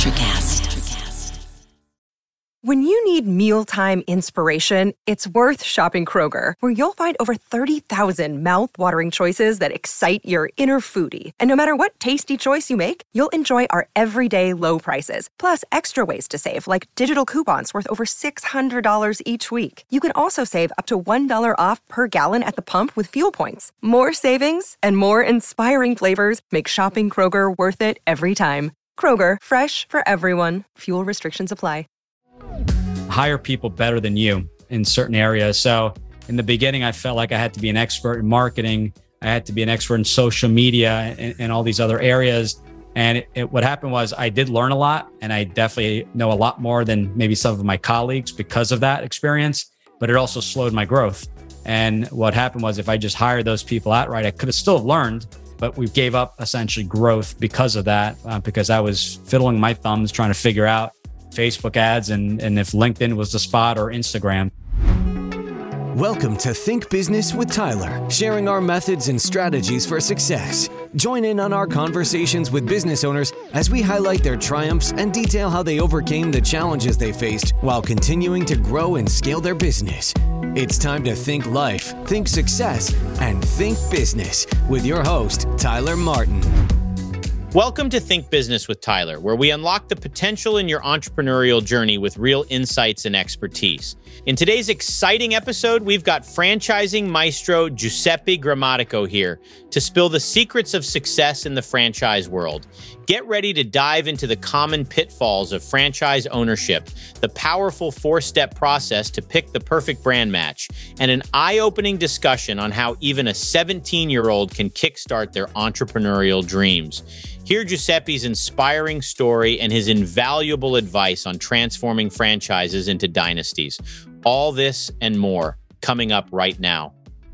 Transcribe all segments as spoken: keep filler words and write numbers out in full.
NutraCast. When you need mealtime inspiration, it's worth shopping Kroger, where you'll find over thirty thousand mouth-watering choices that excite your inner foodie. And no matter what tasty choice you make, you'll enjoy our everyday low prices, plus extra ways to save, like digital coupons worth over six hundred dollars each week. You can also save up to one dollar off per gallon at the pump with fuel points. More savings and more inspiring flavors make shopping Kroger worth it every time. Kroger, fresh for everyone. Fuel restrictions apply. Hire people better than you in certain areas. So in the beginning, I felt like I had to be an expert in marketing. I had to be an expert in social media and, and all these other areas. And it, it, what happened was I did learn a lot, and I definitely know a lot more than maybe some of my colleagues because of that experience, but it also slowed my growth. And what happened was if I just hired those people outright, I could have still learned, but we gave up essentially growth because of that, uh, because I was fiddling my thumbs trying to figure out Facebook ads and, and if LinkedIn was the spot or Instagram. Welcome to Think Business with Tyler, sharing our methods and strategies for success. Join in on our conversations with business owners as we highlight their triumphs and detail how they overcame the challenges they faced while continuing to grow and scale their business. It's time to think life, think success, and think business with your host, Tyler Martin. Welcome to Think Business with Tyler, where we unlock the potential in your entrepreneurial journey with real insights and expertise. In today's exciting episode, we've got franchising maestro Giuseppe Grammatico here to spill the secrets of success in the franchise world. Get ready to dive into the common pitfalls of franchise ownership, the powerful four-step process to pick the perfect brand match, and an eye-opening discussion on how even a seventeen-year-old can kickstart their entrepreneurial dreams. Hear Giuseppe's inspiring story and his invaluable advice on transforming franchises into dynasties. All this and more coming up right now.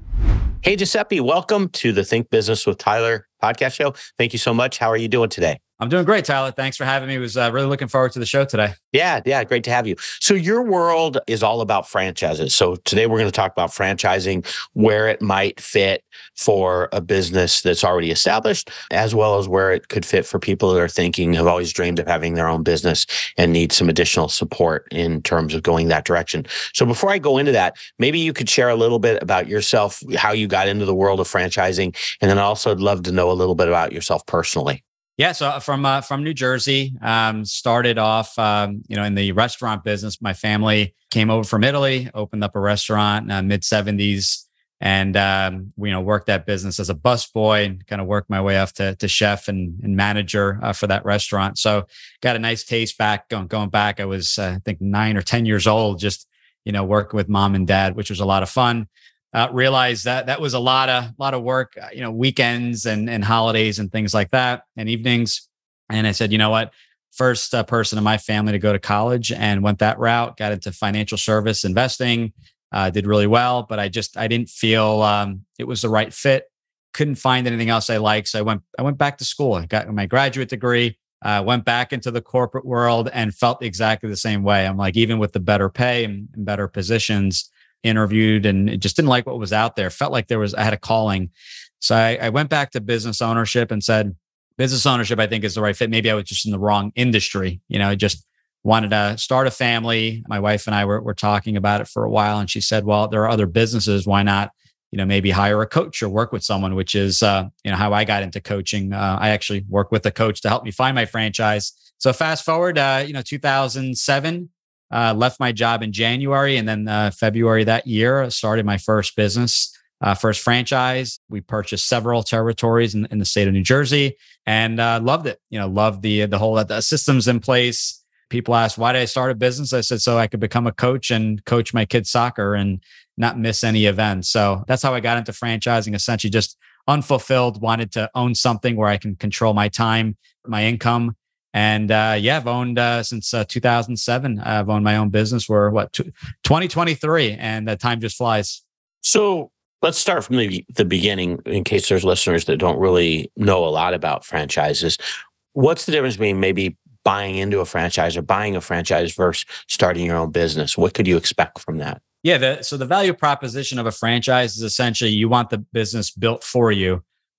Hey, Giuseppe, welcome to the Think Business with Tyler podcast show. Thank you so much. How are you doing today? I'm doing great, Tyler. Thanks for having me. I was uh, really looking forward to the show today. Yeah, yeah, great to have you. So your world is all about franchises. So today we're going to talk about franchising, where it might fit for a business that's already established, as well as where it could fit for people that are thinking, have always dreamed of having their own business and need some additional support in terms of going that direction. So before I go into that, maybe you could share a little bit about yourself, how you got into the world of franchising, and then also I'd love to know a little bit about yourself personally. Yeah, so from uh, from New Jersey, um, started off, um, you know, in the restaurant business. My family came over from Italy, opened up a restaurant in uh, mid seventies, and um, we, you know, worked that business as a busboy and kind of worked my way up to, to chef and, and manager uh, for that restaurant. So got a nice taste back going, going back. I was, uh, I think, nine or ten years old, just, you know, working with mom and dad, which was a lot of fun. Uh, realized that that was a lot of lot of work, uh, you know, weekends and and holidays and things like that, and evenings. And I said, you know what? First uh, person in my family to go to college, and went that route. Got into financial service investing, uh, did really well, but I just I didn't feel um, it was the right fit. Couldn't find anything else I liked, so I went I went back to school. I got my graduate degree. Uh, went back into the corporate world and felt exactly the same way. I'm like, even with the better pay and, and better positions, interviewed and just didn't like what was out there. Felt like there was, I had a calling. So I, I went back to business ownership and said, business ownership, I think, is the right fit. Maybe I was just in the wrong industry. You know, I just wanted to start a family. My wife and I were, were talking about it for a while. And she said, well, there are other businesses. Why not, you know, maybe hire a coach or work with someone, which is, uh, you know, how I got into coaching. Uh, I actually work with a coach to help me find my franchise. So fast forward, uh, you know, two thousand seven, Uh, left my job in January, and then uh, February that year, I started my first business, uh, first franchise. We purchased several territories in, in the state of New Jersey, and uh, loved it. You know, loved the the whole the systems in place. People asked, why did I start a business? I said, so I could become a coach and coach my kids' soccer and not miss any events. So that's how I got into franchising. Essentially, just unfulfilled, wanted to own something where I can control my time, my income. And uh, yeah, I've owned uh, since uh, two thousand seven. I've owned my own business. We're what, twenty twenty-three, and the time just flies. So let's start from the, the beginning, in case there's listeners that don't really know a lot about franchises. What's the difference between maybe buying into a franchise or buying a franchise versus starting your own business? What could you expect from that? Yeah, the, so the value proposition of a franchise is essentially you want the business built for you.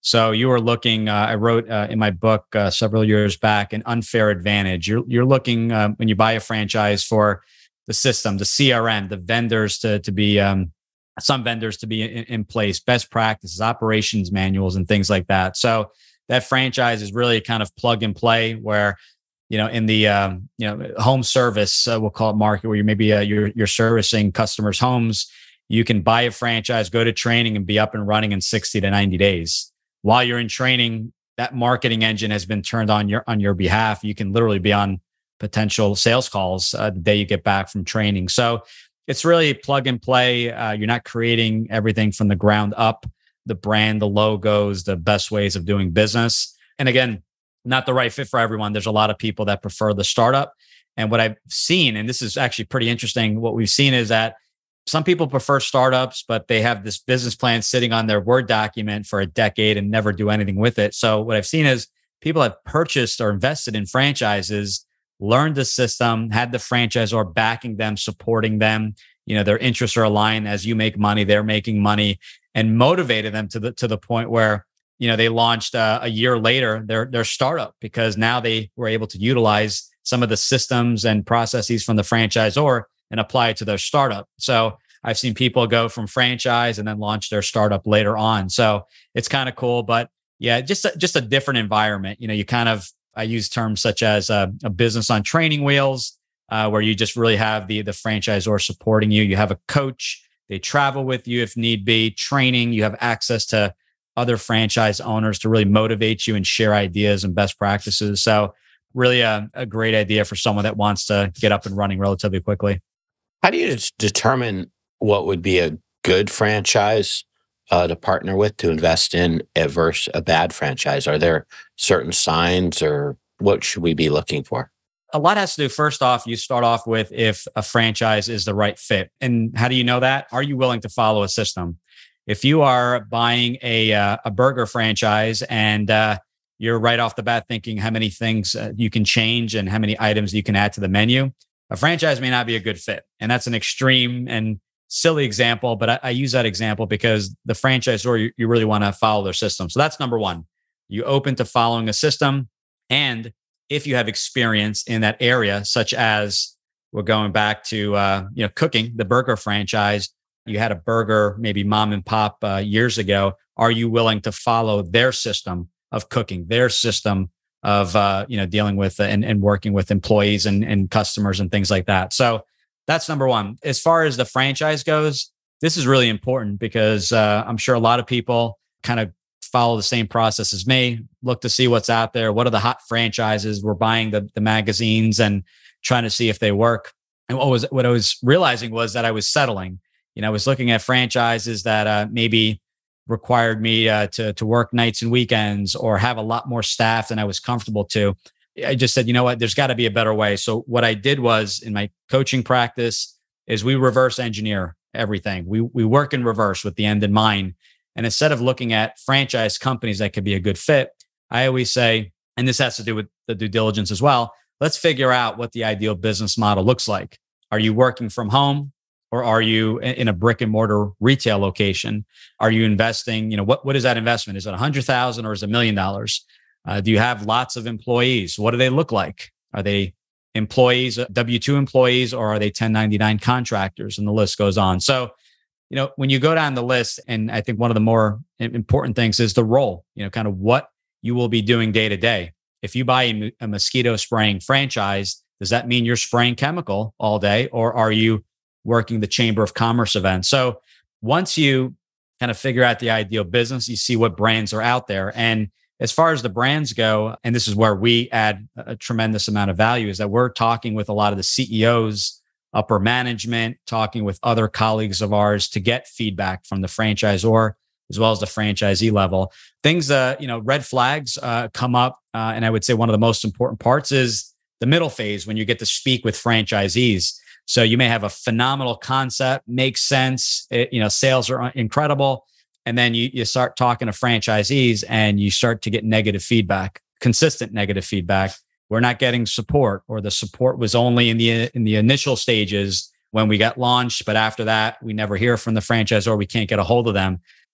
So you were looking, uh, I wrote uh, in my book uh, several years back, an unfair advantage. You're, you're looking uh, when you buy a franchise for the system, the C R M, the vendors to, to be, um, some vendors to be in, in place, best practices, operations manuals, and things like that. So that franchise is really kind of plug and play where, you know, in the, um, you know, home service, uh, we'll call it market, where you maybe uh, you're, you're servicing customers' homes, you can buy a franchise, go to training, and be up and running in sixty to ninety days. While you're in training, that marketing engine has been turned on your on your behalf. You can literally be on potential sales calls uh, the day you get back from training. So it's really plug and play. Uh, you're not creating everything from the ground up, the brand, the logos, the best ways of doing business. And again, not the right fit for everyone. There's a lot of people that prefer the startup. And what I've seen, and this is actually pretty interesting, what we've seen is that some people prefer startups, but they have this business plan sitting on their Word document for a decade and never do anything with it. So what I've seen is people have purchased or invested in franchises, learned the system, had the franchisor backing them, supporting them. You know, their interests are aligned. As you make money, they're making money, and motivated them to the to the point where, you know, they launched uh, a year later their their startup, because now they were able to utilize some of the systems and processes from the franchisor and apply it to their startup. So I've seen people go from franchise and then launch their startup later on. So it's kind of cool, but yeah, just a, just a different environment. You know, you kind of, I use terms such as a, a business on training wheels, uh, where you just really have the the franchisor supporting you. You have a coach, they travel with you if need be, training, you have access to other franchise owners to really motivate you and share ideas and best practices. So really a, a great idea for someone that wants to get up and running relatively quickly. How do you determine what would be a good franchise uh, to partner with, to invest in, versus a bad franchise? Are there certain signs, or what should we be looking for? A lot has to do, first off, you start off with if a franchise is the right fit. And how do you know that? Are you willing to follow a system? If you are buying a, uh, a burger franchise and uh, you're right off the bat thinking how many things uh, you can change and how many items you can add to the menu, a franchise may not be a good fit. And that's an extreme and silly example, but I, I use that example because the franchisor, you, you really want to follow their system. So that's number one. You open to following a system. And if you have experience in that area, such as we're going back to uh, you know, cooking, the burger franchise, you had a burger, maybe mom and pop uh, years ago. Are you willing to follow their system of cooking, their system of uh, you know, dealing with and, and working with employees and, and customers and things like that? So that's number one. As far as the franchise goes, this is really important because uh, I'm sure a lot of people kind of follow the same process as me, look to see what's out there. What are the hot franchises? We're buying the, the magazines and trying to see if they work. And what was what I was realizing was that I was settling. You know, I was looking at franchises that uh, maybe required me uh, to to work nights and weekends or have a lot more staff than I was comfortable to. I just said, you know what, there's got to be a better way. So what I did was, in my coaching practice, is we reverse engineer everything. We we work in reverse with the end in mind. And instead of looking at franchise companies that could be a good fit, I always say, and this has to do with the due diligence as well, let's figure out what the ideal business model looks like. Are you working from home? Or are you in a brick and mortar retail location? Are you investing? You know, what, what is that investment? Is it a hundred thousand or is it a million dollars? Uh, do you have lots of employees? What do they look like? Are they employees, W two employees, or are they ten ninety-nine contractors? And the list goes on. So, you know, when you go down the list, and I think one of the more important things is the role, you know, kind of what you will be doing day to day. If you buy a, a mosquito spraying franchise, does that mean you're spraying chemical all day, or are you working the Chamber of Commerce event? So once you kind of figure out the ideal business, you see what brands are out there. And as far as the brands go, and this is where we add a tremendous amount of value, is that we're talking with a lot of the C E Os, upper management, talking with other colleagues of ours to get feedback from the franchisor as well as the franchisee level. Things, uh, you know, red flags uh, come up. Uh, and I would say one of the most important parts is the middle phase when you get to speak with franchisees. So you may have a phenomenal concept, makes sense, it, you know, sales are incredible. And then you, you start talking to franchisees and you start to get negative feedback, consistent negative feedback. We're not getting support, or the support was only in the in the initial stages when we got launched. But after that, we never hear from the franchisor. We can't get a hold of them.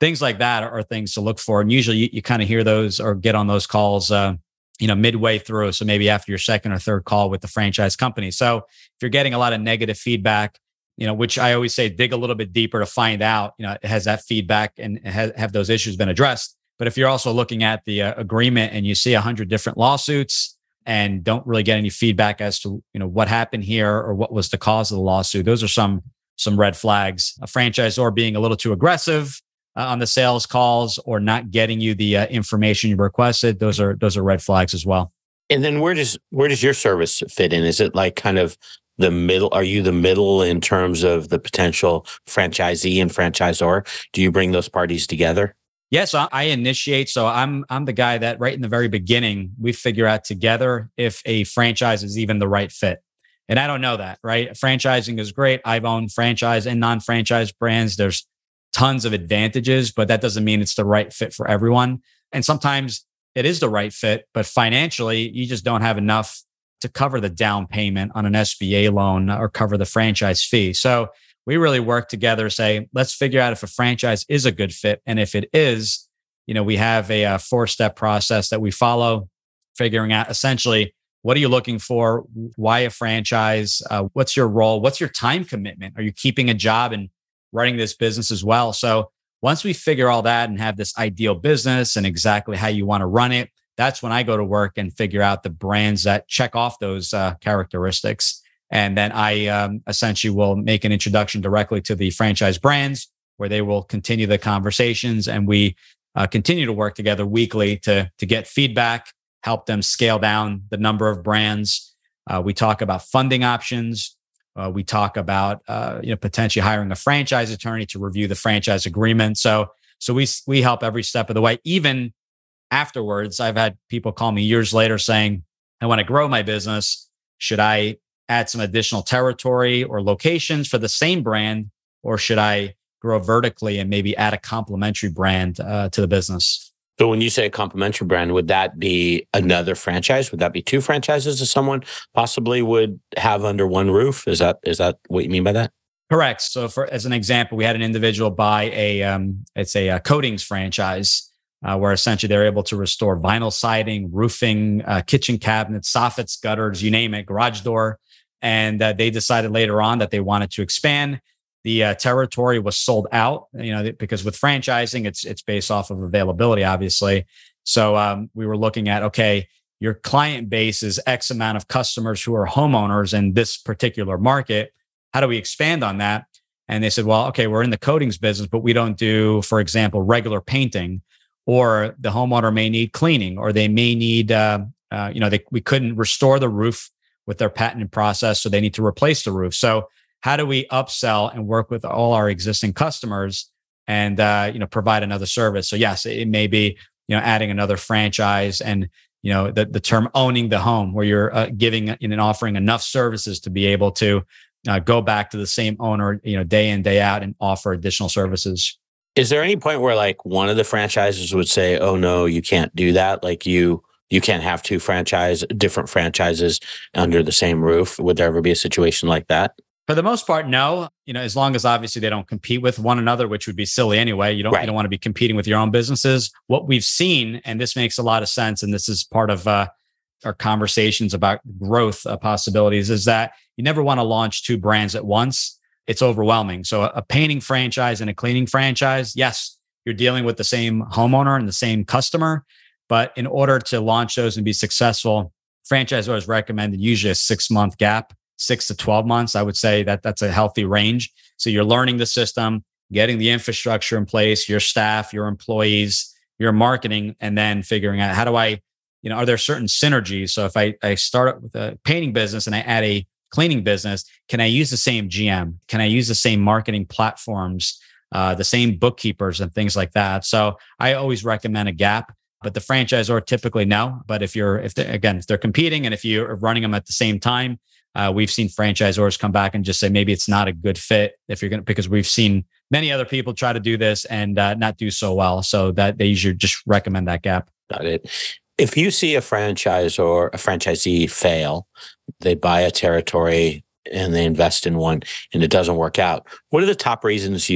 things like that are, are things to look for. And usually you, you kind of hear those or get on those calls, uh, you know, midway through. So maybe after your second or third call with the franchise company. So if you're getting a lot of negative feedback, you know, which I always say, dig a little bit deeper to find out, you know, has that feedback and has, have those issues been addressed? But if you're also looking at the uh, agreement and you see a hundred different lawsuits and don't really get any feedback as to, you know, what happened here or what was the cause of the lawsuit, those are some some red flags. A franchisor being a little too aggressive uh, on the sales calls or not getting you the uh, information you requested, those are those are red flags as well. And then where does where does your service fit in? Is it like kind of the middle? Are you the middle in terms of the potential franchisee and franchisor? Do you bring those parties together? Yes, yeah, so I initiate. So I'm I'm the guy that right in the very beginning, we figure out together if a franchise is even the right fit. And I don't know that, right? Franchising is great. I've owned franchise and non-franchise brands. There's tons of advantages, but that doesn't mean it's the right fit for everyone. And sometimes it is the right fit, but financially, you just don't have enough to cover the down payment on an S B A loan or cover the franchise fee. So we really work together to say, let's figure out if a franchise is a good fit. And if it is, you know, we have a, a four-step process that we follow, figuring out essentially, what are you looking for? Why a franchise? Uh, what's your role? What's your time commitment? Are you keeping a job and running this business as well? So once we figure all that and have this ideal business and exactly how you want to run it, that's when I go to work and figure out the brands that check off those uh, characteristics. And then I um, essentially will make an introduction directly to the franchise brands where they will continue the conversations. And we uh, continue to work together weekly to, to get feedback, help them scale down the number of brands. Uh, we talk about funding options. Uh, we talk about uh, you know, potentially hiring a franchise attorney to review the franchise agreement. So, so we we help every step of the way. Even afterwards, I've had people call me years later saying, I want to grow my business. Should I add some additional territory or locations for the same brand, or should I grow vertically and maybe add a complementary brand uh, to the business? So when you say a complementary brand, would that be another franchise? Would that be two franchises that someone possibly would have under one roof? Is that is that what you mean by that? Correct. So for as an example, we had an individual buy a um, it's a, a coatings franchise uh, where essentially they're able to restore vinyl siding, roofing, uh, kitchen cabinets, soffits, gutters, you name it, garage door. And uh, they decided later on that they wanted to expand. The uh, territory was sold out, you know, because with franchising, it's it's based off of availability, obviously. So um, we were looking at, okay, your client base is X amount of customers who are homeowners in this particular market. How do we expand on that? And they said, well, okay, we're in the coatings business, but we don't do, for example, regular painting, or the homeowner may need cleaning, or they may need, uh, uh, you know, they, we couldn't restore the roof with their patented process, so they need to replace the roof. So how do we upsell and work with all our existing customers and uh, you know, provide another service? So yes, it may be, you know, adding another franchise, and you know, the the term owning the home, where you're uh, giving and offering enough services to be able to uh, go back to the same owner, you know, day in, day out, and offer additional services. Is there any point where like one of the franchises would say, "Oh no, you can't do that"? Like you. You can't have two franchise, different franchises under the same roof. Would there ever be a situation like that? For the most part, no. You know, as long as obviously they don't compete with one another, which would be silly anyway. You don't right. you don't want to be competing with your own businesses. What we've seen, and this makes a lot of sense, and this is part of uh, our conversations about growth uh, possibilities, is that you never want to launch two brands at once. It's overwhelming. So a, a painting franchise and a cleaning franchise, yes, you're dealing with the same homeowner and the same customer. But in order to launch those and be successful, franchisors recommended usually a six-month gap, six to twelve months. I would say that that's a healthy range. So you're learning the system, getting the infrastructure in place, your staff, your employees, your marketing, and then figuring out how do I, you know, are there certain synergies? So if I, I start with a painting business and I add a cleaning business, can I use the same G M? Can I use the same marketing platforms, uh, the same bookkeepers and things like that? So I always recommend a gap. But the franchisor typically no. But if you're, if they, again, if they're competing and if you're running them at the same time, uh, we've seen franchisors come back and just say maybe it's not a good fit if you're going to, because we've seen many other people try to do this and uh, not do so well. So that they usually just recommend that gap. Got it. If you see a franchise or a franchisee fail, they buy a territory and they invest in one and it doesn't work out, what are the top reasons you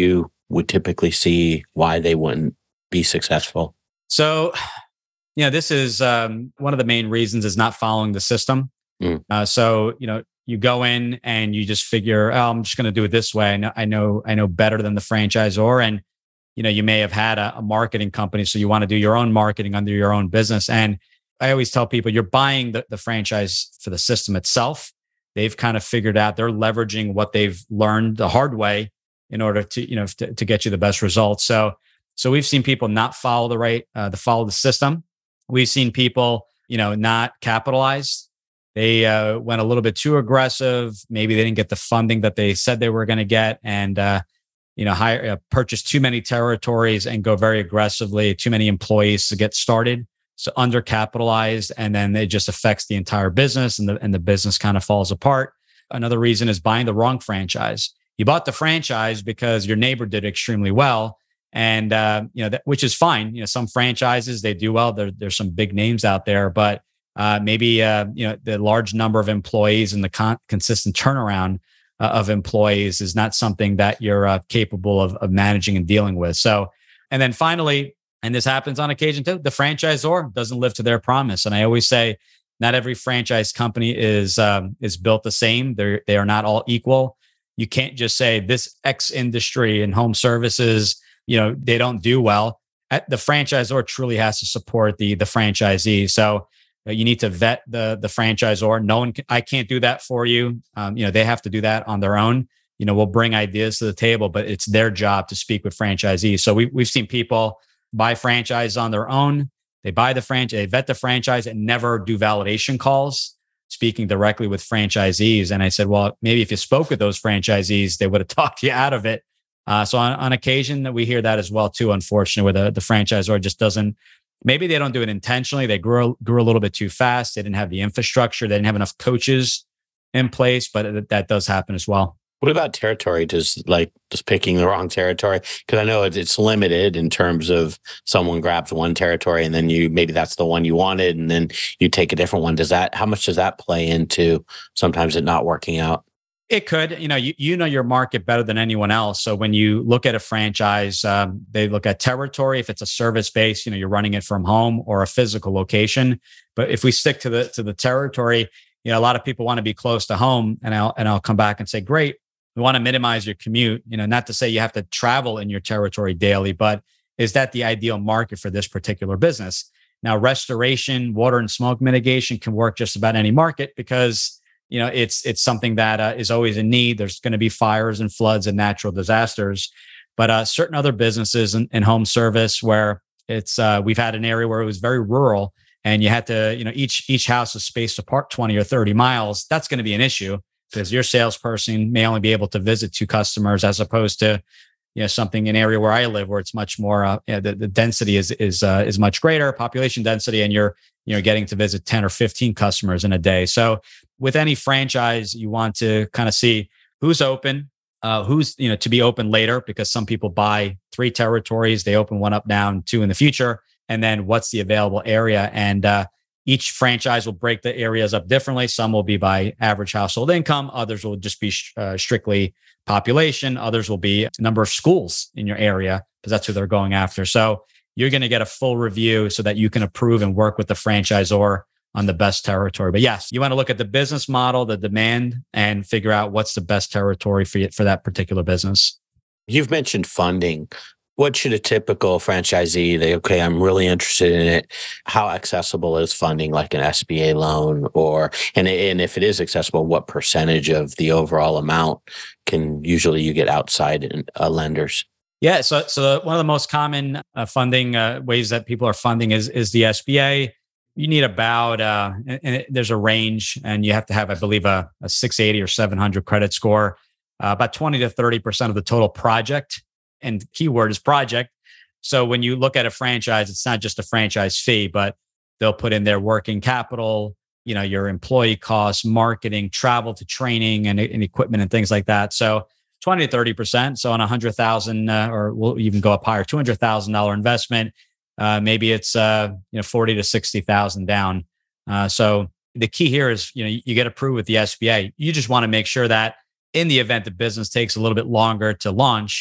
would typically see why they wouldn't be successful? So, you know, this is um, one of the main reasons is not following the system. Mm. Uh, so, you know, you go in and you just figure, oh, I'm just going to do it this way. I know, I know, I know better than the franchisor. And, you know, you may have had a, a marketing company, so you want to do your own marketing under your own business. And I always tell people, you're buying the, the franchise for the system itself. They've kind of figured out they're leveraging what they've learned the hard way in order to, you know, to, to get you the best results. So, so we've seen people not follow the right, uh, the follow the system. We've seen people, you know, not capitalize. They uh, went a little bit too aggressive. Maybe they didn't get the funding that they said they were going to get, and uh, you know, hire, uh, purchase too many territories and go very aggressively. Too many employees to get started, so undercapitalized, and then it just affects the entire business, and the and the business kind of falls apart. Another reason is buying the wrong franchise. You bought the franchise because your neighbor did extremely well, and uh, you know, that, which is fine. You know, some franchises they do well. There, there's some big names out there, but Uh, maybe uh, you know, the large number of employees and the con- consistent turnaround uh, of employees is not something that you're uh, capable of, of managing and dealing with. So, and then finally, and this happens on occasion too, the franchisor doesn't live to their promise. And I always say, not every franchise company is um, is built the same. They they are not all equal. You can't just say this X industry and home services, you know, they don't do well. The franchisor truly has to support the the franchisee. So you need to vet the the franchisor. No one, can, I can't do that for you. Um, you know, they have to do that on their own. You know, we'll bring ideas to the table, but it's their job to speak with franchisees. So we we've seen people buy franchise on their own. They buy the franchise, they vet the franchise, and never do validation calls, speaking directly with franchisees. And I said, well, maybe if you spoke with those franchisees, they would have talked you out of it. Uh, so on, on occasion, that we hear that as well too. Unfortunately, where the the franchisor just doesn't. Maybe they don't do it intentionally. They grew grew a little bit too fast. They didn't have the infrastructure. They didn't have enough coaches in place, but th- that does happen as well. What about territory? Just like just picking the wrong territory? Because I know it's, it's limited in terms of someone grabs one territory and then you maybe that's the one you wanted, and then you take a different one. Does that? How much does that play into sometimes it not working out? It could, you know, you, you know your market better than anyone else. So when you look at a franchise, um, they look at territory. If it's a service base, you know, you're running it from home or a physical location. But if we stick to the to the territory, you know, a lot of people want to be close to home, and I'll and I'll come back and say, great, we want to minimize your commute. You know, not to say you have to travel in your territory daily, but is that the ideal market for this particular business? Now, restoration, water and smoke mitigation can work just about any market because you know, it's it's something that uh, is always in need. There's going to be fires and floods and natural disasters, but uh, certain other businesses in, in home service where it's uh, we've had an area where it was very rural and you had to, you know, each each house is spaced apart twenty or thirty miles. That's going to be an issue because your salesperson may only be able to visit two customers as opposed to, you know, something in an area where I live where it's much more uh, you know, the, the density is is uh, is much greater, population density, and you're you know getting to visit ten or fifteen customers in a day. So with any franchise, you want to kind of see who's open, uh, who's, you know, to be open later, because some people buy three territories, they open one up, down, two in the future. And then what's the available area? And uh, each franchise will break the areas up differently. Some will be by average household income. Others will just be uh, strictly population. Others will be number of schools in your area, because that's who they're going after. So you're going to get a full review so that you can approve and work with the franchisor on the best territory. But yes, you want to look at the business model, the demand, and figure out what's the best territory for you, for that particular business. You've mentioned funding. What should a typical franchisee, they, okay, I'm really interested in it. How accessible is funding, like an S B A loan? Or, and, and if it is accessible, what percentage of the overall amount can usually you get outside in, uh, lenders? Yeah, so so one of the most common uh, funding uh, ways that people are funding is is the S B A. You need about, uh, and, and there's a range, and you have to have, I believe, a, a six eighty or seven hundred credit score, uh, about twenty to thirty percent of the total project. And keyword is project. So when you look at a franchise, it's not just a franchise fee, but they'll put in their working capital, you know, your employee costs, marketing, travel to training, and, and equipment and things like that. So twenty to thirty percent. So on a one hundred thousand dollars, uh, or we'll even go up higher, two hundred thousand dollars investment, Uh, maybe it's uh, you know forty to sixty thousand down. Uh, so the key here is you know you get approved with the S B A. You just want to make sure that in the event the business takes a little bit longer to launch,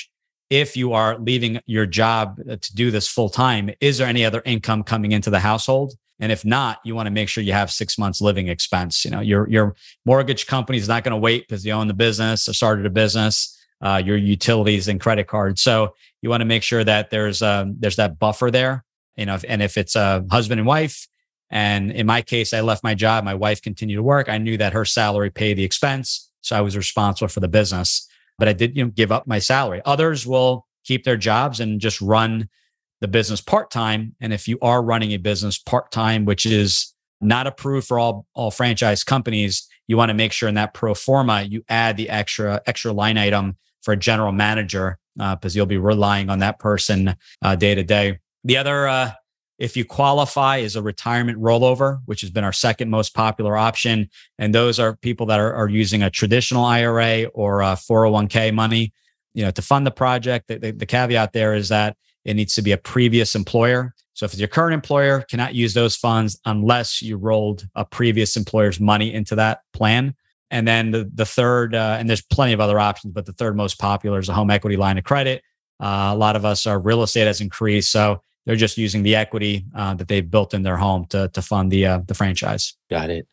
if you are leaving your job to do this full time, is there any other income coming into the household? And if not, you want to make sure you have six months living expense. You know, your your mortgage company is not going to wait because you own the business or started a business, uh, your utilities and credit cards. So you want to make sure that there's um, there's that buffer there. You know, and if it's a husband and wife, and in my case, I left my job, my wife continued to work. I knew that her salary paid the expense, so I was responsible for the business. But I did, you know, give up my salary. Others will keep their jobs and just run the business part-time. And if you are running a business part-time, which is not approved for all, all franchise companies, you want to make sure in that pro forma, you add the extra, extra line item for a general manager, because uh, you'll be relying on that person uh, day to day. The other, uh, if you qualify, is a retirement rollover, which has been our second most popular option. And those are people that are, are using a traditional I R A or a four oh one k money, you know, to fund the project. The, the, the caveat there is that it needs to be a previous employer. So if it's your current employer, cannot use those funds unless you rolled a previous employer's money into that plan. And then the, the third, uh, and there's plenty of other options, but the third most popular is a home equity line of credit. Uh, a lot of us, our real estate has increased. So they're just using the equity uh, that they've built in their home to to fund the uh, the franchise. Got it.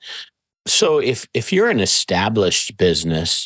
So if if you're an established business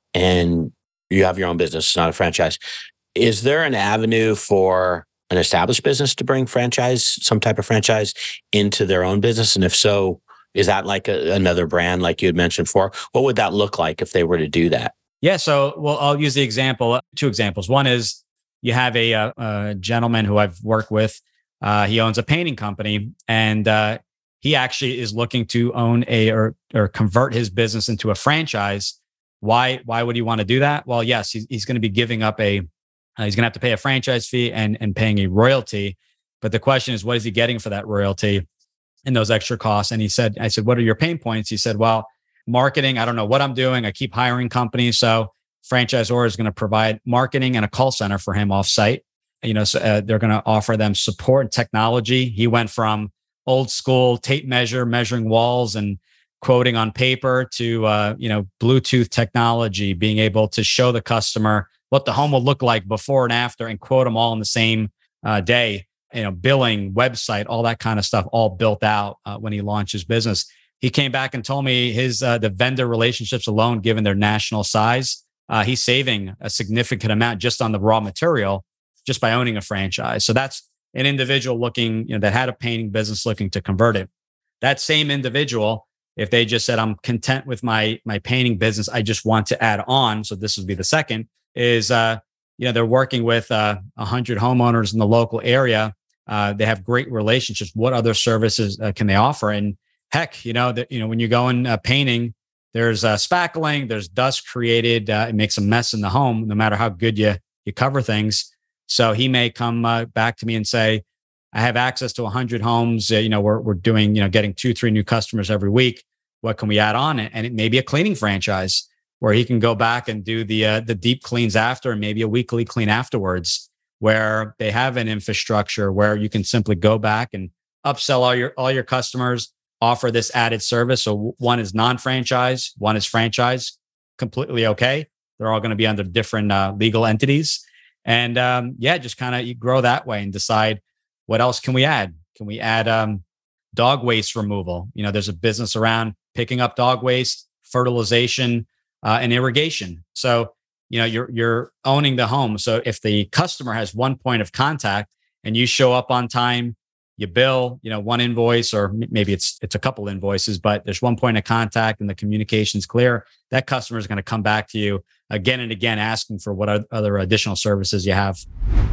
and you have your own business, it's not a franchise, is there an avenue for an established business to bring franchise, some type of franchise into their own business? And if so, is that like a, another brand like you had mentioned before? What would that look like if they were to do that? Yeah. So, well, I'll use the example, two examples. One is, you have a, a, a gentleman who I've worked with. Uh, he owns a painting company, and uh, he actually is looking to own a or or convert his business into a franchise. Why? Why would he want to do that? Well, yes, he's, he's going to be giving up a. Uh, he's going to have to pay a franchise fee and and paying a royalty. But the question is, what is he getting for that royalty and those extra costs? And he said, I said, what are your pain points? He said, well, marketing. I don't know what I'm doing. I keep hiring companies, so franchisor is going to provide marketing and a call center for him offsite. You know, so uh, they're going to offer them support and technology. He went from old school tape measure, measuring walls and quoting on paper to, uh, you know, Bluetooth technology, being able to show the customer what the home will look like before and after and quote them all in the same uh, day. You know, billing, website, all that kind of stuff, all built out uh, when he launched his business. He came back and told me his uh, the vendor relationships alone, given their national size, Uh, he's saving a significant amount just on the raw material, just by owning a franchise. So that's an individual looking, you know, that had a painting business looking to convert it. That same individual, if they just said, I'm content with my my painting business, I just want to add on. So this would be the second, is, uh, you know, they're working with uh, one hundred homeowners in the local area. Uh, they have great relationships. What other services uh, can they offer? And heck, you know, that, you know, when you go in uh, painting, there's uh, spackling, there's dust created. Uh, it makes a mess in the home, no matter how good you you cover things. So he may come uh, back to me and say, I have access to one hundred homes. Uh, you know, we're we're doing, you know, getting two, three new customers every week. What can we add on? And it may be a cleaning franchise where he can go back and do the uh, the deep cleans after, and maybe a weekly clean afterwards, where they have an infrastructure where you can simply go back and upsell all your all your customers, offer this added service. So one is non-franchise, one is franchise, completely okay. They're all going to be under different uh, legal entities. And um, yeah, just kind of grow that way and decide, what else can we add? Can we add um, dog waste removal? You know, there's a business around picking up dog waste, fertilization, uh, and irrigation. So, you know, you're you're owning the home. So if the customer has one point of contact and you show up on time, you bill, you know, one invoice, or maybe it's it's a couple invoices, but there's one point of contact and the communication's clear, that customer is going to come back to you again and again, asking for what other additional services you have.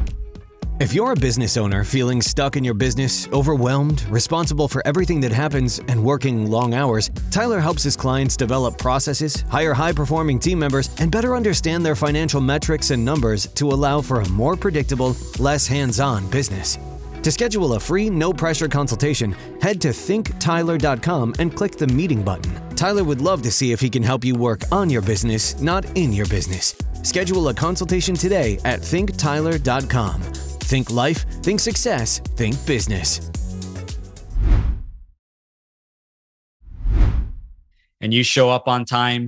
If you're a business owner feeling stuck in your business, overwhelmed, responsible for everything that happens, and working long hours, Tyler helps his clients develop processes, hire high-performing team members, and better understand their financial metrics and numbers to allow for a more predictable, less hands-on business. To schedule a free, no-pressure consultation, head to think tyler dot com and click the meeting button. Tyler would love to see if he can help you work on your business, not in your business. Schedule a consultation today at think tyler dot com. Think life, think success, think business. And you show up on time,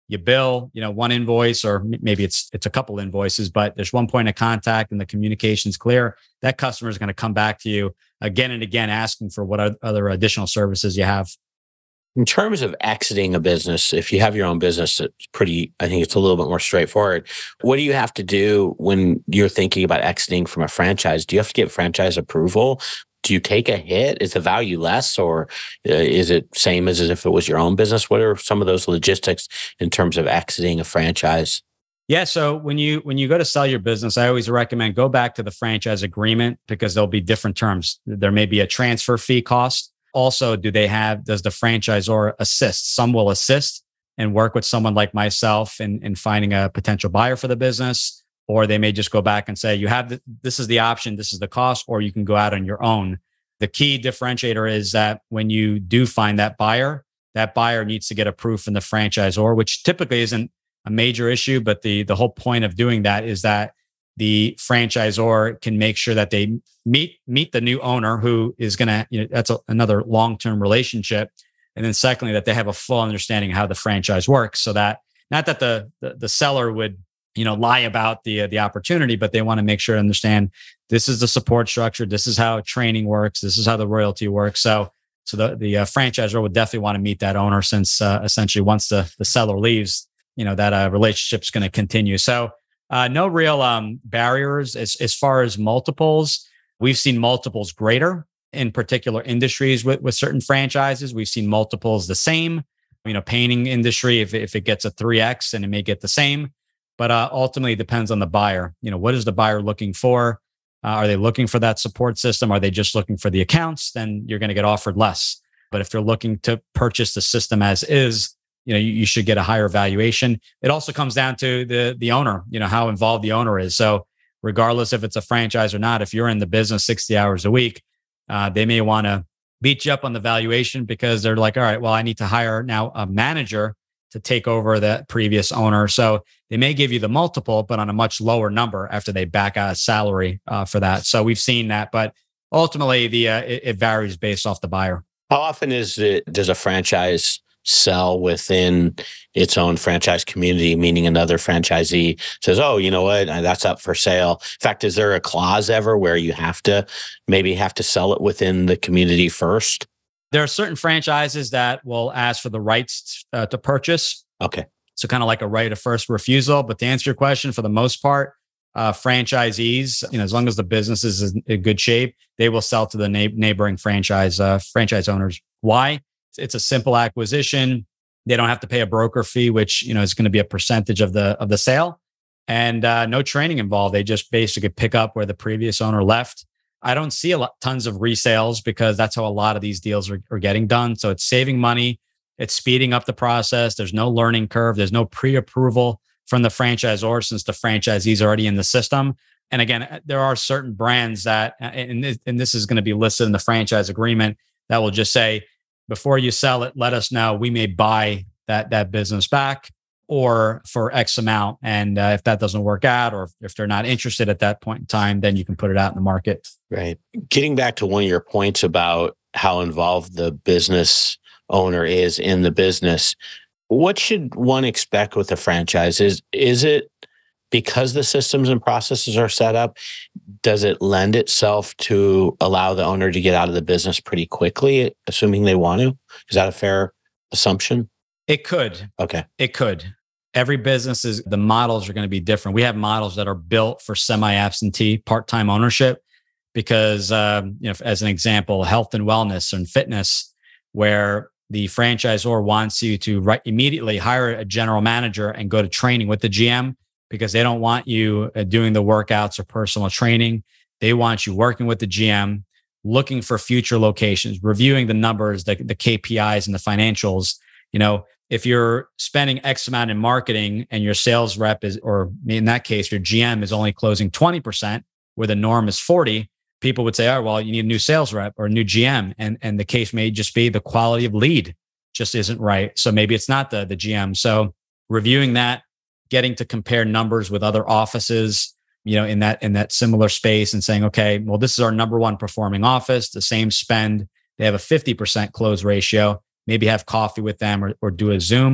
you bill, you know, one invoice, or maybe it's it's a couple invoices, but there's one point of contact and the communication's clear. That customer is going to come back to you again and again, asking for what other additional services you have. In terms of exiting a business, if you have your own business, it's pretty, I think it's a little bit more straightforward. What do you have to do when you're thinking about exiting from a franchise? Do you have to get franchise approval? Do you take a hit? Is the value less, or uh, is it same as if it was your own business? What are some of those logistics in terms of exiting a franchise? Yeah. So when you when you go to sell your business, I always recommend go back to the franchise agreement, because there'll be different terms. There may be a transfer fee cost. Also, do they have, does the franchisor assist? Some will assist and work with someone like myself in, in finding a potential buyer for the business, or they may just go back and say, you have, the, this is the option, this is the cost, or you can go out on your own. The key differentiator is that when you do find that buyer, that buyer needs to get approved from the franchisor, which typically isn't a major issue, but the, the whole point of doing that is that the franchisor can make sure that they meet meet the new owner, who is going to, you know, that's a, another long-term relationship. And then secondly, that they have a full understanding of how the franchise works, so that not that the the, the seller would, you know, lie about the uh, the opportunity, but they want to make sure to understand this is the support structure, this is how training works, this is how the royalty works. So so the the uh, franchisor would definitely want to meet that owner, since uh, essentially once the the seller leaves, you know, that uh, relationship's going to continue. So Uh, no real um, barriers as, as far as multiples. We've seen multiples greater in particular industries with, with certain franchises. We've seen multiples the same. You know, painting industry, if, if it gets a three X, and it may get the same. But uh, ultimately, it depends on the buyer. You know, what is the buyer looking for? Uh, are they looking for that support system? Are they just looking for the accounts? Then you're going to get offered less. But if they're looking to purchase the system as is, you know, you, you should get a higher valuation. It also comes down to the the owner, you know, how involved the owner is. So regardless if it's a franchise or not, if you're in the business sixty hours a week, uh, they may want to beat you up on the valuation, because they're like, all right, well, I need to hire now a manager to take over that previous owner. So they may give you the multiple, but on a much lower number after they back out a salary uh, for that. So we've seen that, but ultimately the uh, it, it varies based off the buyer. How often is it, does a franchise sell within its own franchise community, meaning another franchisee says, oh, you know what, that's up for sale? In fact, is there a clause ever where you have to maybe have to sell it within the community first? There are certain franchises that will ask for the rights uh, to purchase. Okay. So kind of like a right of first refusal. But to answer your question, for the most part, uh, franchisees, you know, as long as the business is in good shape, they will sell to the na- neighboring franchise uh, franchise owners. Why? It's a simple acquisition. They don't have to pay a broker fee, which, you know, is going to be a percentage of the of the sale, and uh, no training involved. They just basically pick up where the previous owner left. I don't see a lot, tons of resales, because that's how a lot of these deals are, are getting done. So it's saving money. It's speeding up the process. There's no learning curve. There's no pre-approval from the franchisor, since the franchisee is already in the system. And again, there are certain brands that, and this, and this is going to be listed in the franchise agreement, that will just say, before you sell it, let us know. We may buy that that business back, or for X amount. And uh, if that doesn't work out, or if they're not interested at that point in time, then you can put it out in the market. Right. Getting back to one of your points about how involved the business owner is in the business, what should one expect with a franchise? Is, is it because the systems and processes are set up, does it lend itself to allow the owner to get out of the business pretty quickly, assuming they want to? Is that a fair assumption? It could. Okay. It could. Every business is, the models are going to be different. We have models that are built for semi-absentee, part-time ownership, because, um, you know, as an example, health and wellness and fitness, where the franchisor wants you to right, immediately hire a general manager and go to training with the G M, because they don't want you uh, doing the workouts or personal training. They want you working with the G M, looking for future locations, reviewing the numbers, the, the K P Is and the financials. You know, if you're spending X amount in marketing and your sales rep is, or in that case, your G M is only closing twenty percent, where the norm is forty, people would say, oh, well, you need a new sales rep or a new G M. And, and the case may just be the quality of lead just isn't right. So maybe it's not the, the G M. So reviewing that, getting to compare numbers with other offices, you know, in that in that similar space, and saying, okay, well, this is our number one performing office, the same spend. They have a fifty percent close ratio. Maybe have coffee with them, or, or do a Zoom.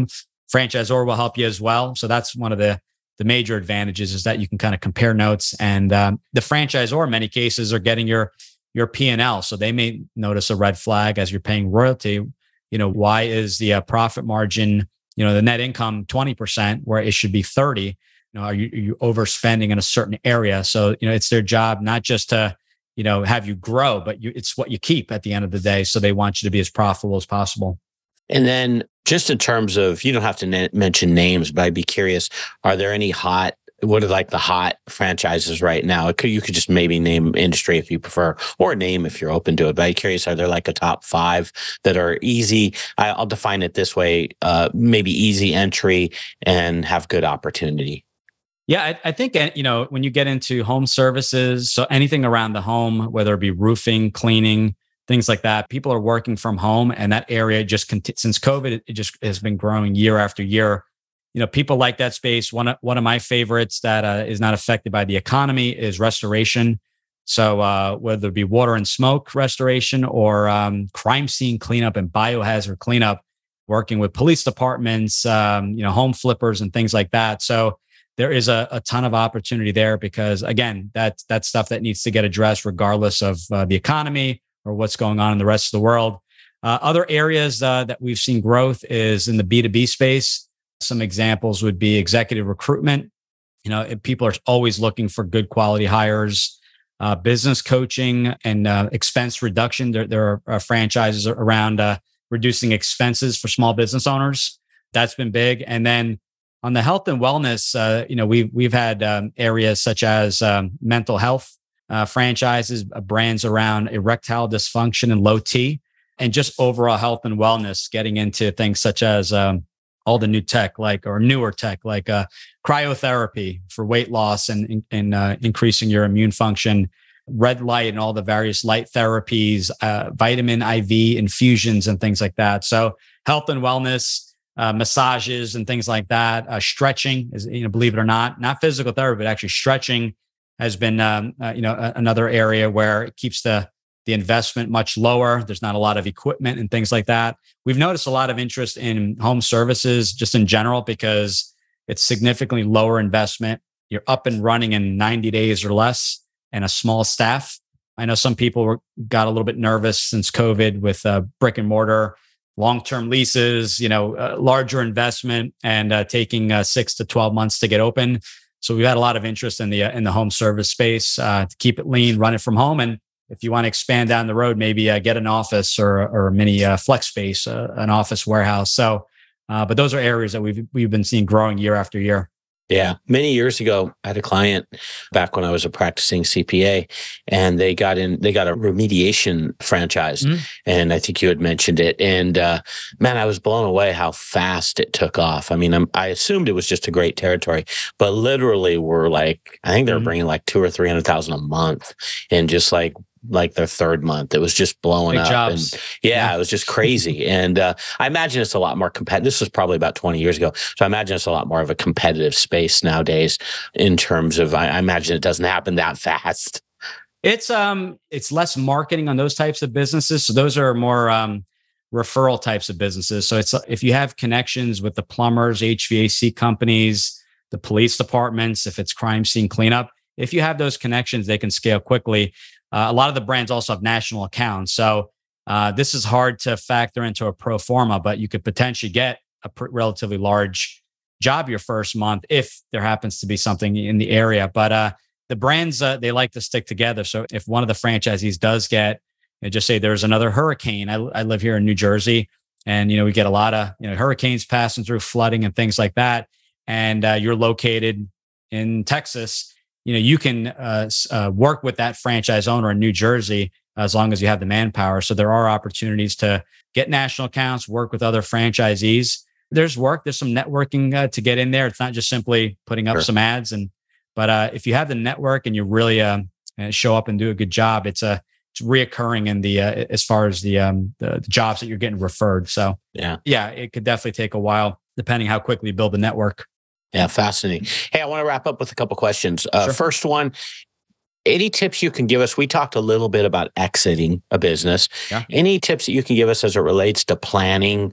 franchisor will help you as well. So that's one of the the major advantages, is that you can kind of compare notes, and um, the franchisor in many cases are getting your your P and L. So they may notice a red flag as you're paying royalty. You know, why is the uh, profit margin, you know, the net income twenty percent where it should be thirty? You know, are you, are you overspending in a certain area? So, you know, it's their job not just to, you know, have you grow, but you, it's what you keep at the end of the day. So they want you to be as profitable as possible. And then just in terms of, you don't have to na- mention names, but I'd be curious, are there any hot, what are like the hot franchises right now? It could, you could just maybe name industry if you prefer, or name if you're open to it. But I'm curious, are there like a top five that are easy? I, I'll define it this way, uh, maybe easy entry and have good opportunity. Yeah, I, I think, you know, when you get into home services, so anything around the home, whether it be roofing, cleaning, things like that, people are working from home, and that area just conti- since COVID, it just has been growing year after year. You know, people like that space. One of, one of my favorites that uh, is not affected by the economy is restoration. So uh, whether it be water and smoke restoration or um, crime scene cleanup and biohazard cleanup, working with police departments, um, you know, home flippers and things like that. So there is a, a ton of opportunity there, because again, that's that's stuff that needs to get addressed regardless of uh, the economy or what's going on in the rest of the world. Uh, other areas uh, that we've seen growth is in the B two B space. Some examples would be executive recruitment. You know, people are always looking for good quality hires, uh, business coaching, and uh, expense reduction. There, there are uh, franchises around uh, reducing expenses for small business owners. That's been big. And then on the health and wellness, uh, you know, we've we've had um, areas such as um, mental health uh, franchises, uh, brands around erectile dysfunction and low T, and just overall health and wellness, getting into things such as um, all the new tech, like or newer tech, like uh, cryotherapy for weight loss and and uh, increasing your immune function, red light and all the various light therapies, uh, vitamin I V infusions and things like that. So health and wellness, uh, massages and things like that. Uh, stretching is, you know, believe it or not, not physical therapy, but actually stretching has been, um, uh, you know, a- another area where it keeps the the investment much lower. There's not a lot of equipment and things like that. We've noticed a lot of interest in home services just in general, because it's significantly lower investment. You're up and running in ninety days or less, and a small staff. I know some people were, got a little bit nervous since COVID with uh, brick and mortar, long-term leases, you know, uh, larger investment, and uh, taking uh, six to twelve months to get open. So we've had a lot of interest in the uh, in the home service space uh, to keep it lean, run it from home. And if you want to expand down the road, maybe uh, get an office or or a mini uh, flex space, uh, an office warehouse. So, uh, but those are areas that we've we've been seeing growing year after year. Yeah. Many years ago, I had a client back when I was a practicing C P A, and they got in, they got a remediation franchise. Mm-hmm. And I think you had mentioned it. And uh, man, I was blown away how fast it took off. I mean, I'm, I assumed it was just a great territory, but literally we're like, I think they were mm-hmm. bringing like two or three hundred thousand a month, and just like, like their third month, it was just blowing Big up. Jobs. And yeah, yeah, it was just crazy. And uh, I imagine it's a lot more competitive. This was probably about twenty years ago. So I imagine it's a lot more of a competitive space nowadays in terms of, I, I imagine it doesn't happen that fast. It's um, it's less marketing on those types of businesses. So those are more um, referral types of businesses. So it's if you have connections with the plumbers, H V A C companies, the police departments, if it's crime scene cleanup, if you have those connections, they can scale quickly. Uh, a lot of the brands also have national accounts. So uh, this is hard to factor into a pro forma, but you could potentially get a pr- relatively large job your first month if there happens to be something in the area. But uh, the brands, uh, they like to stick together. So if one of the franchisees does get, you know, just say there's another hurricane. I, I live here in New Jersey, and you know we get a lot of you know hurricanes passing through, flooding and things like that. And uh, you're located in Texas. You know, you can uh, uh, work with that franchise owner in New Jersey as long as you have the manpower. So there are opportunities to get national accounts, work with other franchisees. There's work, there's some networking uh, to get in there. It's not just simply putting up sure. some ads. And but uh, if you have the network and you really uh, show up and do a good job, it's a it's reoccurring in the uh, as far as the, um, the the jobs that you're getting referred. So yeah, yeah, it could definitely take a while depending how quickly you build the network. Yeah, fascinating. Hey, I want to wrap up with a couple questions. Uh, sure. First one, any tips you can give us? We talked a little bit about exiting a business. Yeah. Any tips that you can give us as it relates to planning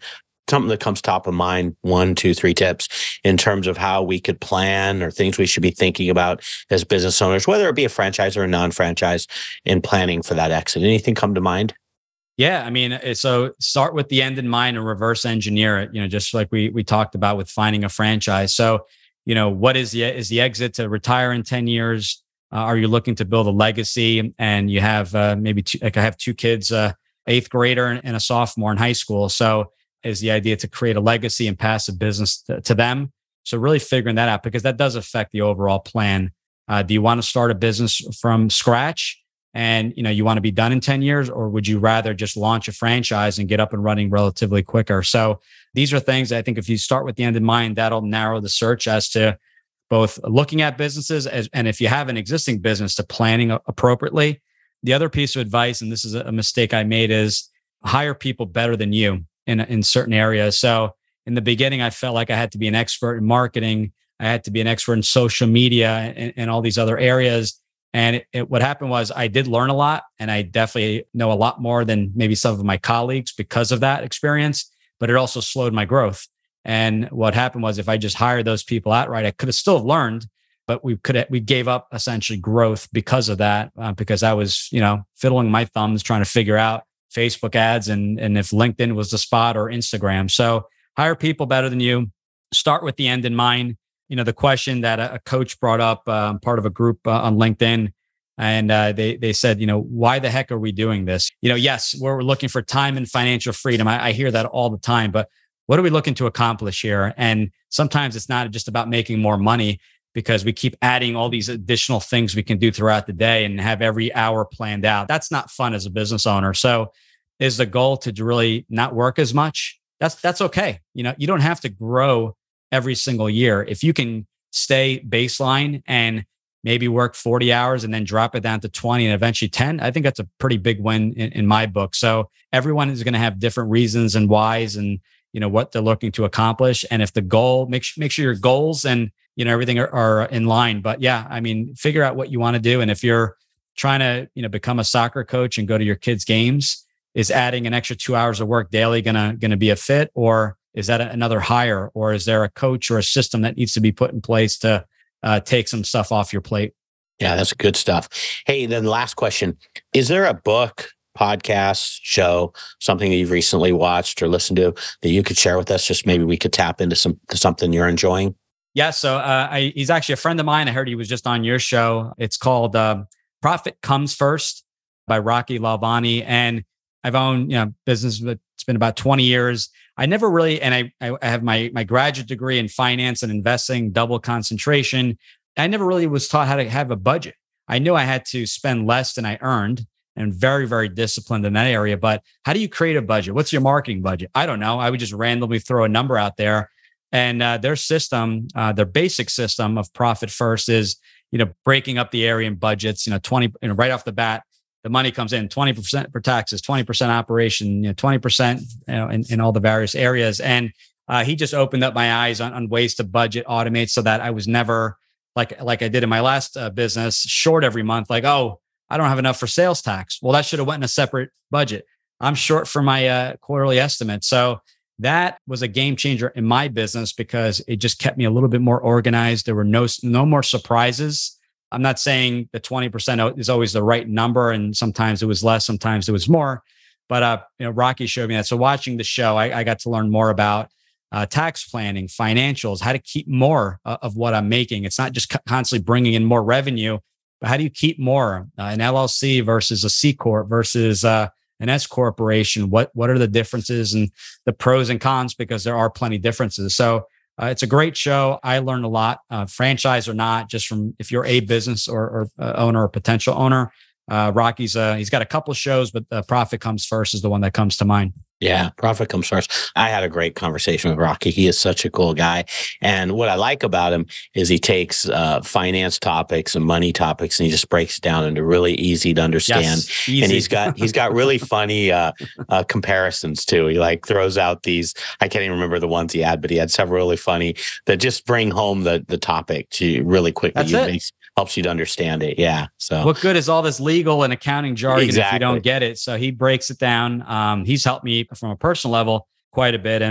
something that comes top of mind, one, two, three tips in terms of how we could plan or things we should be thinking about as business owners, whether it be a franchise or a non-franchise, in planning for that exit? Anything come to mind? Yeah, I mean, so start with the end in mind and reverse engineer it. You know, just like we we talked about with finding a franchise. So, you know, what is the is the exit to retire in ten years? Uh, are you looking to build a legacy? And you have uh, maybe two, like I have two kids, uh, eighth grader and a sophomore in high school. So, is the idea to create a legacy and pass a business to, to them? So, really figuring that out, because that does affect the overall plan. Uh, do you want to start a business from scratch? And, you know, you want to be done in ten years, or would you rather just launch a franchise and get up and running relatively quicker? So these are things I think if you start with the end in mind, that'll narrow the search as to both looking at businesses as, and if you have an existing business, to planning appropriately. The other piece of advice, and this is a mistake I made, is hire people better than you in, in certain areas. So in the beginning, I felt like I had to be an expert in marketing. I had to be an expert in social media and, and all these other areas. And it, it, what happened was I did learn a lot, and I definitely know a lot more than maybe some of my colleagues because of that experience, but it also slowed my growth. And what happened was if I just hired those people outright, I could have still learned, but we could have, we gave up essentially growth because of that, uh, because I was, you know, fiddling my thumbs trying to figure out Facebook ads and, and if LinkedIn was the spot or Instagram. So hire people better than you. Start with the end in mind. You know, the question that a coach brought up, um, part of a group uh, on LinkedIn, and uh, they they said, you know, why the heck are we doing this? You know, yes, we're looking for time and financial freedom. I, I hear that all the time, but what are we looking to accomplish here? And sometimes it's not just about making more money, because we keep adding all these additional things we can do throughout the day and have every hour planned out. That's not fun as a business owner. So is the goal to really not work as much? That's that's okay. You know, you don't have to grow every single year. If you can stay baseline and maybe work forty hours and then drop it down to twenty and eventually ten, I think that's a pretty big win in, in my book. So everyone is going to have different reasons and whys and, you know, what they're looking to accomplish. And if the goal, make sure, make sure your goals and, you know, everything are, are in line. But yeah, I mean, figure out what you want to do. And if you're trying to, you know, become a soccer coach and go to your kids' games, is adding an extra two hours of work daily gonna gonna be a fit? Or is that another hire? Or is there a coach or a system that needs to be put in place to uh, take some stuff off your plate? Yeah, that's good stuff. Hey, then last question. Is there a book, podcast, show, something that you've recently watched or listened to that you could share with us? Just maybe we could tap into some to something you're enjoying. Yeah, so uh, I, he's actually a friend of mine. I heard he was just on your show. It's called uh, Profit Comes First by Rocky Lalvani. And I've owned, you know, business. It's been about twenty years. I never really, and I, I have my my graduate degree in finance and investing, double concentration. I never really was taught how to have a budget. I knew I had to spend less than I earned, and very, very disciplined in that area. But how do you create a budget? What's your marketing budget? I don't know. I would just randomly throw a number out there. And uh, their system, uh, their basic system of Profit First is, you know, breaking up the area in budgets, you know, twenty, you know, right off the bat. The money comes in twenty percent for taxes, twenty percent operation, you know, twenty percent, you know, in, in all the various areas. And uh, he just opened up my eyes on, on ways to budget, automate, so that I was never like, like I did in my last uh, business, short every month. Like, oh, I don't have enough for sales tax. Well, that should have went in a separate budget. I'm short for my uh, quarterly estimate. So that was a game changer in my business because it just kept me a little bit more organized. There were no, no more surprises. I'm not saying the twenty percent is always the right number. And sometimes it was less, sometimes it was more, but, uh, you know, Rocky showed me that. So watching the show, I, I got to learn more about uh, tax planning, financials, how to keep more uh, of what I'm making. It's not just co- constantly bringing in more revenue, but how do you keep more? Uh, an L L C versus a C Corp versus uh, an S corporation? What, what are the differences and the pros and cons? Because there are plenty of differences. So Uh, it's a great show. I learned a lot, uh, franchise or not, just from if you're a business or, or uh, owner or potential owner. Uh, Rocky's, uh, he's got a couple of shows, but uh, Profit Comes First is the one that comes to mind. Yeah, Profit Comes First. I had a great conversation with Rocky. He is such a cool guy. And what I like about him is he takes uh, finance topics and money topics and he just breaks it down into really easy to understand. Yes, easy. And he's got he's got really funny uh, uh, comparisons too. He like throws out these, I can't even remember the ones he had, but he had several really funny that just bring home the the topic to really quickly. That's it. Makes, helps you to understand it. Yeah. So what good is all this legal and accounting jargon exactly. if you don't get it? So he breaks it down. Um, he's helped me from a personal level quite a bit. And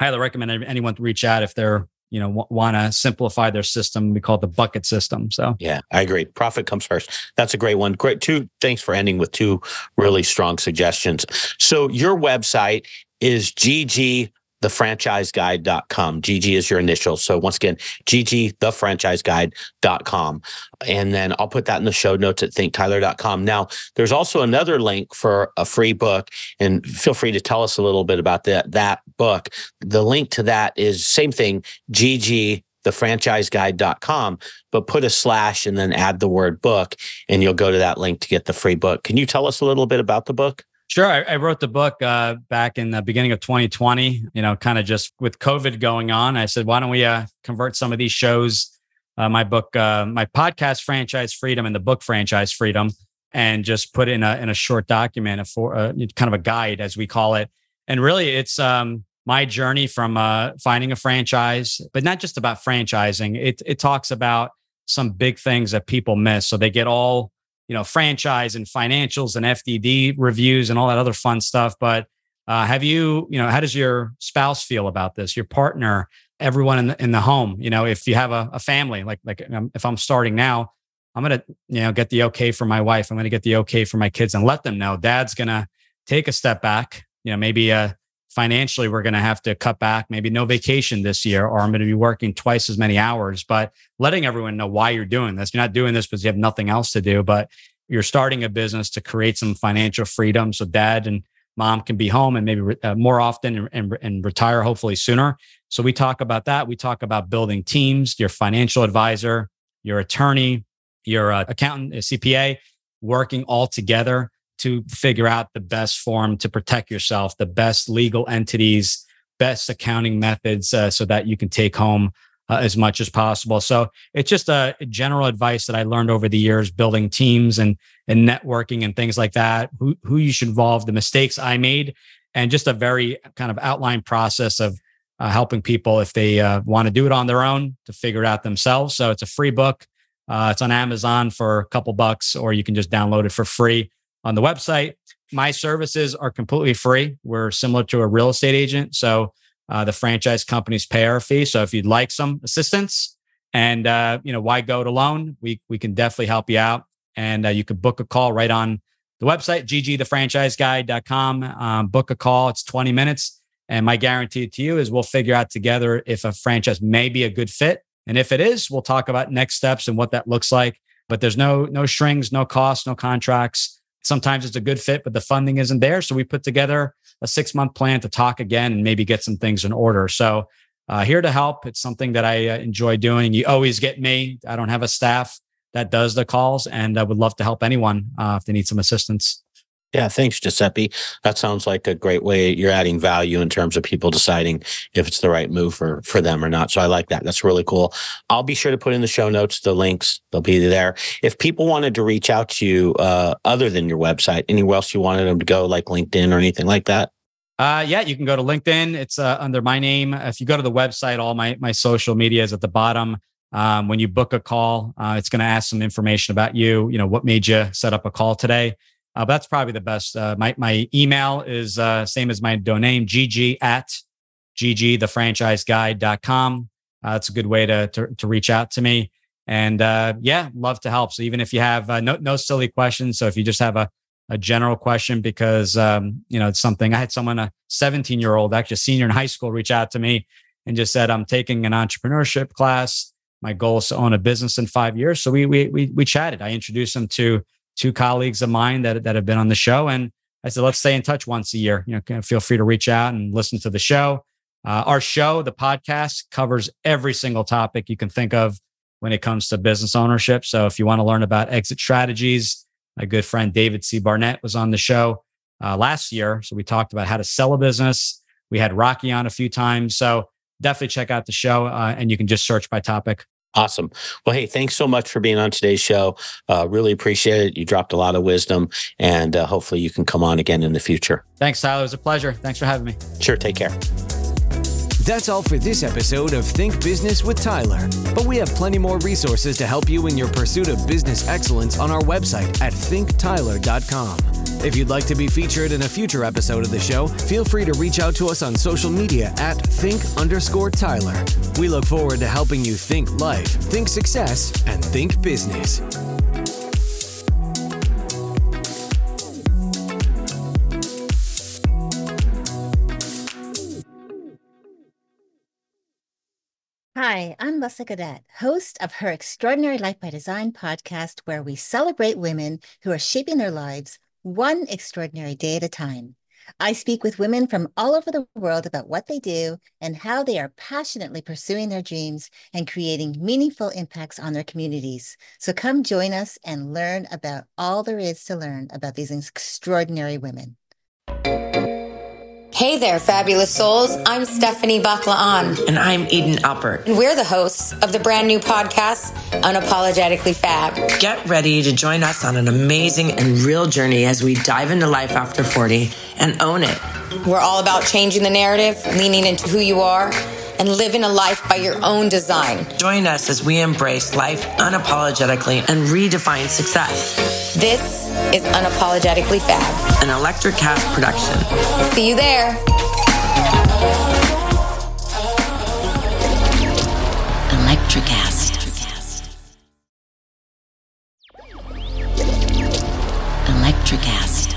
highly recommend anyone to reach out if they're, you know, w- want to simplify their system. We call it the bucket system. So yeah, I agree. Profit comes first. That's a great one. Great. Two. Thanks for ending with two really strong suggestions. So your website is G G the franchise guide dot com. G G is your initial. So once again, G G the franchise guide dot com. And then I'll put that in the show notes at think tyler dot com. Now, there's also another link for a free book, and feel free to tell us a little bit about that, that book. The link to that is same thing, G G the franchise guide dot com, but put a slash and then add the word book, and you'll go to that link to get the free book. Can you tell us a little bit about the book? Sure. I, I wrote the book uh, back in the beginning of twenty twenty, you know, kind of just with COVID going on. I said, why don't we uh, convert some of these shows, uh, my book, uh, my podcast, Franchise Freedom, and the book, Franchise Freedom, and just put in a in a short document, a for uh, kind of a guide, as we call it. And really, it's um, my journey from uh, finding a franchise, but not just about franchising. It it talks about some big things that people miss. So they get all, you know, franchise and financials and F D D reviews and all that other fun stuff. But uh, have you, you know, how does your spouse feel about this? Your partner, everyone in the, in the home, you know, if you have a, a family, like, like um, if I'm starting now, I'm going to, you know, get the okay from my wife. I'm going to get the okay from my kids and let them know dad's going to take a step back. You know, maybe uh, financially, we're going to have to cut back, maybe no vacation this year, or I'm going to be working twice as many hours, but letting everyone know why you're doing this. You're not doing this because you have nothing else to do, but you're starting a business to create some financial freedom. So dad and mom can be home and maybe uh, more often and, and, and retire hopefully sooner. So we talk about that. We talk about building teams, your financial advisor, your attorney, your uh, accountant, a C P A, working all together to figure out the best form to protect yourself, the best legal entities, best accounting methods, uh, so that you can take home uh, as much as possible. So it's just a general advice that I learned over the years, building teams and and networking and things like that, who, who you should involve, the mistakes I made, and just a very kind of outlined process of uh, helping people if they uh, want to do it on their own to figure it out themselves. So it's a free book. Uh, it's on Amazon for a couple bucks, or you can just download it for free on the website. My services are completely free. We're similar to a real estate agent. So uh, the franchise companies pay our fee. So if you'd like some assistance and, uh, you know, why go it alone? We, we can definitely help you out. And uh, you can book a call right on the website, G G the franchise guide dot com. Um, book a call. It's twenty minutes. And my guarantee to you is we'll figure out together if a franchise may be a good fit. And if it is, we'll talk about next steps and what that looks like. But there's no, no strings, no costs, no contracts. Sometimes it's a good fit, but the funding isn't there. So we put together a six month plan to talk again and maybe get some things in order. So uh, here to help. It's something that I uh, enjoy doing. You always get me. I don't have a staff that does the calls, and I would love to help anyone uh, if they need some assistance. Yeah, thanks, Giuseppe. That sounds like a great way. You're adding value in terms of people deciding if it's the right move for, for them or not. So I like that. That's really cool. I'll be sure to put in the show notes the links. They'll be there. If people wanted to reach out to you uh, other than your website, anywhere else you wanted them to go, like LinkedIn or anything like that? Uh, yeah, you can go to LinkedIn. It's uh, under my name. If you go to the website, all my my social media is at the bottom. Um, when you book a call, uh, it's going to ask some information about you. You know, what made you set up a call today? Uh, but that's probably the best. Uh, my my email is uh, same as my domain, gg at G G the franchise guide dot com. Uh, that's a good way to, to to reach out to me. And uh, yeah, love to help. So even if you have uh, no no silly questions, so if you just have a a general question, because um, you know, it's something. I had someone, a seventeen year old, actually a senior in high school, reach out to me and just said, "I'm taking an entrepreneurship class. My goal is to own a business in five years." So we we we we chatted. I introduced him to two colleagues of mine that that have been on the show, and I said, "Let's stay in touch once a year. You know, feel free to reach out and listen to the show." Uh, our show, the podcast, covers every single topic you can think of when it comes to business ownership. So if you want to learn about exit strategies, my good friend David C. Barnett was on the show uh, last year. So we talked about how to sell a business. We had Rocky on a few times. So definitely check out the show, uh, and you can just search by topic. Awesome. Well, hey, thanks so much for being on today's show. Uh, really appreciate it. You dropped a lot of wisdom, and uh, hopefully you can come on again in the future. Thanks, Tyler. It was a pleasure. Thanks for having me. Sure. Take care. That's all for this episode of Think Business with Tyler. But we have plenty more resources to help you in your pursuit of business excellence on our website at think tyler dot com. If you'd like to be featured in a future episode of the show, feel free to reach out to us on social media at think underscore Tyler. We look forward to helping you think life, think success, and think business. Hi, I'm Leslie Cadet, host of her Extraordinary Life by Design podcast, where we celebrate women who are shaping their lives one extraordinary day at a time. I speak with women from all over the world about what they do and how they are passionately pursuing their dreams and creating meaningful impacts on their communities. So come join us and learn about all there is to learn about these extraordinary women. Hey there, fabulous souls. I'm Stephanie Baklaan. And I'm Eden Alpert. And we're the hosts of the brand new podcast, Unapologetically Fab. Get ready to join us on an amazing and real journey as we dive into life after forty and own it. We're all about changing the narrative, leaning into who you are, and living a life by your own design. Join us as we embrace life unapologetically and redefine success. This is Unapologetically Fab, an Electric Cast production. See you there. Electricast. Electricast.